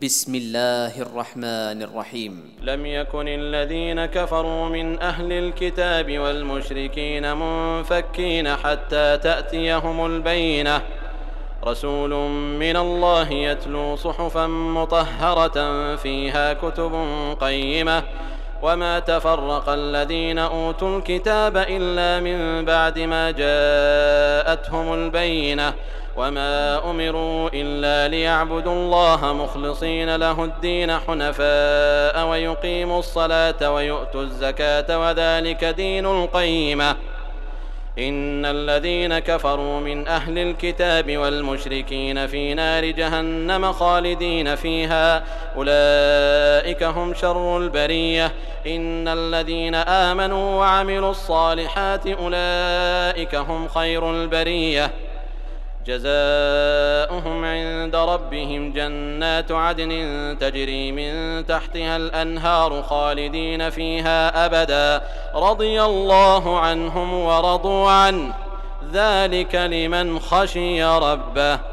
بسم الله الرحمن الرحيم. لم يكن الذين كفروا من أهل الكتاب والمشركين منفكين حتى تأتيهم البينة، رسول من الله يتلو صحفا مطهرة فيها كتب قيمة، وما تفرق الذين أوتوا الكتاب إلا من بعد ما جاءتهم البينة، وما أمروا إلا ليعبدوا الله مخلصين له الدين حنفاء ويقيموا الصلاة ويؤتوا الزكاة وذلك دين القيمة. إن الذين كفروا من أهل الكتاب والمشركين في نار جهنم خالدين فيها أولئك هم شر البرية. إن الذين آمنوا وعملوا الصالحات أولئك هم خير البرية. جزاؤهم عند ربهم جنات عدن تجري من تحتها الأنهار خالدين فيها أبدا، رضي الله عنهم ورضوا عنه، ذلك لمن خشي ربه.